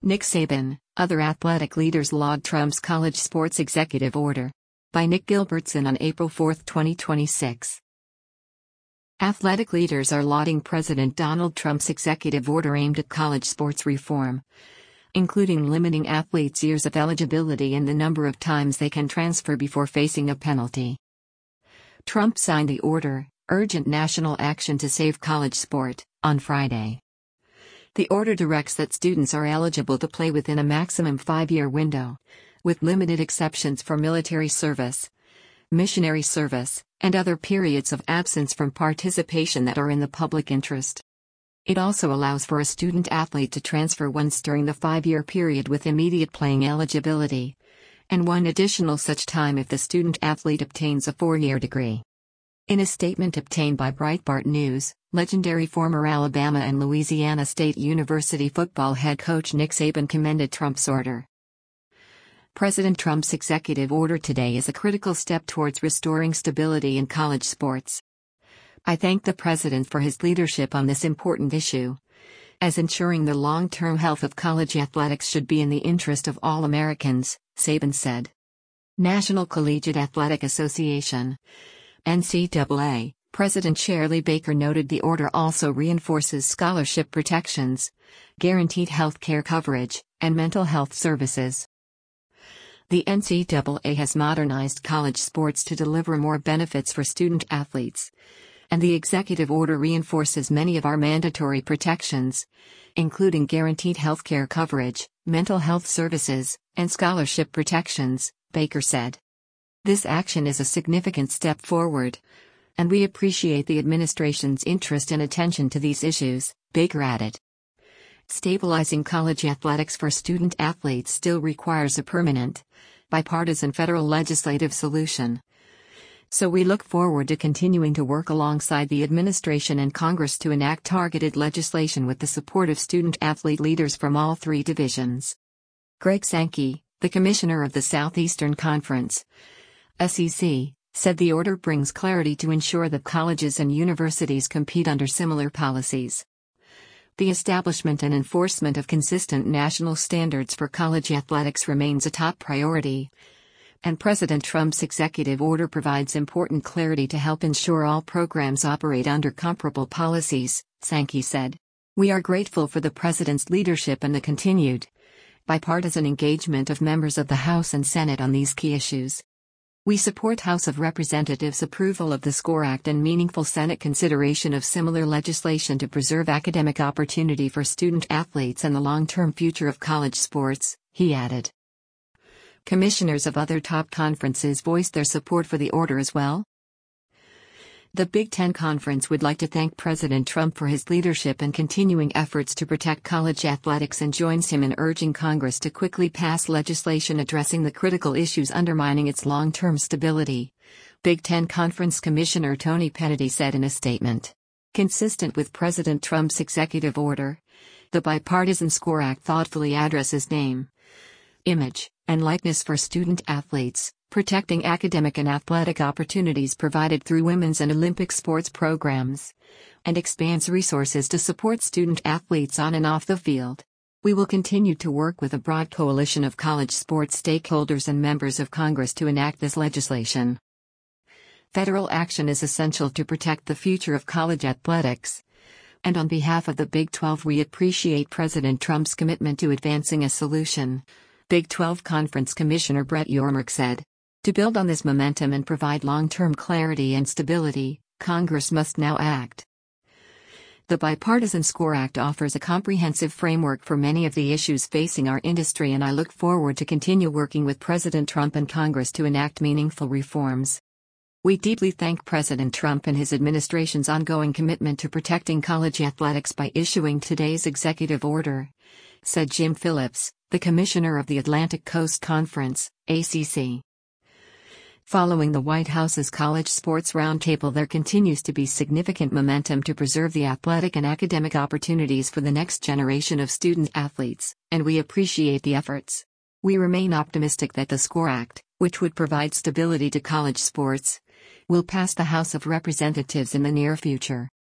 Nick Saban, other athletic leaders laud Trump's college sports executive order. By Nick Gilbertson on April 4, 2026. Athletic leaders are lauding President Donald Trump's executive order aimed at college sports reform, including limiting athletes' years of eligibility and the number of times they can transfer before facing a penalty. Trump signed the order, Urgent National Action to Save College Sport, on Friday. The order directs that students are eligible to play within a maximum 5-year window, with limited exceptions for military service, missionary service, and other periods of absence from participation that are in the public interest. It also allows for a student athlete to transfer once during the 5-year period with immediate playing eligibility, and one additional such time if the student athlete obtains a 4-year degree. In a statement obtained by Breitbart News, legendary former Alabama and Louisiana State University football head coach Nick Saban commended Trump's order. President Trump's executive order today is a critical step towards restoring stability in college sports. I thank the president for his leadership on this important issue, as ensuring the long-term health of college athletics should be in the interest of all Americans, Saban said. National Collegiate Athletic Association (NCAA) President Shirley Baker noted the order also reinforces scholarship protections, guaranteed health care coverage, and mental health services. The NCAA has modernized college sports to deliver more benefits for student athletes, and the executive order reinforces many of our mandatory protections, including guaranteed health care coverage, mental health services, and scholarship protections, Baker said. This action is a significant step forward, and we appreciate the administration's interest and attention to these issues, Baker added. Stabilizing college athletics for student athletes still requires a permanent, bipartisan federal legislative solution. So we look forward to continuing to work alongside the administration and Congress to enact targeted legislation with the support of student-athlete leaders from all three divisions. Greg Sankey, the commissioner of the Southeastern Conference, SEC, said the order brings clarity to ensure that colleges and universities compete under similar policies. The establishment and enforcement of consistent national standards for college athletics remains a top priority, and President Trump's executive order provides important clarity to help ensure all programs operate under comparable policies, Sankey said. We are grateful for the president's leadership and the continued, bipartisan engagement of members of the House and Senate on these key issues. We support House of Representatives' approval of the SCORE Act and meaningful Senate consideration of similar legislation to preserve academic opportunity for student athletes and the long-term future of college sports, he added. Commissioners of other top conferences voiced their support for the order as well. The Big Ten Conference would like to thank President Trump for his leadership and continuing efforts to protect college athletics and joins him in urging Congress to quickly pass legislation addressing the critical issues undermining its long-term stability, Big Ten Conference Commissioner Tony Kennedy said in a statement. Consistent with President Trump's executive order, the bipartisan SCORE Act thoughtfully addresses name, image, and likeness for student athletes, protecting academic and athletic opportunities provided through women's and Olympic sports programs, and expands resources to support student athletes on and off the field. We will continue to work with a broad coalition of college sports stakeholders and members of Congress to enact this legislation. Federal action is essential to protect the future of college athletics, and on behalf of the Big 12 we appreciate President Trump's commitment to advancing a solution, Big 12 Conference Commissioner Brett Yormark said. To build on this momentum and provide long-term clarity and stability, Congress must now act. The Bipartisan SCORE Act offers a comprehensive framework for many of the issues facing our industry, and I look forward to continue working with President Trump and Congress to enact meaningful reforms. We deeply thank President Trump and his administration's ongoing commitment to protecting college athletics by issuing today's executive order, said Jim Phillips, the commissioner of the Atlantic Coast Conference, ACC. Following the White House's College Sports Roundtable, there continues to be significant momentum to preserve the athletic and academic opportunities for the next generation of student athletes, and we appreciate the efforts. We remain optimistic that the SCORE Act, which would provide stability to college sports, will pass the House of Representatives in the near future.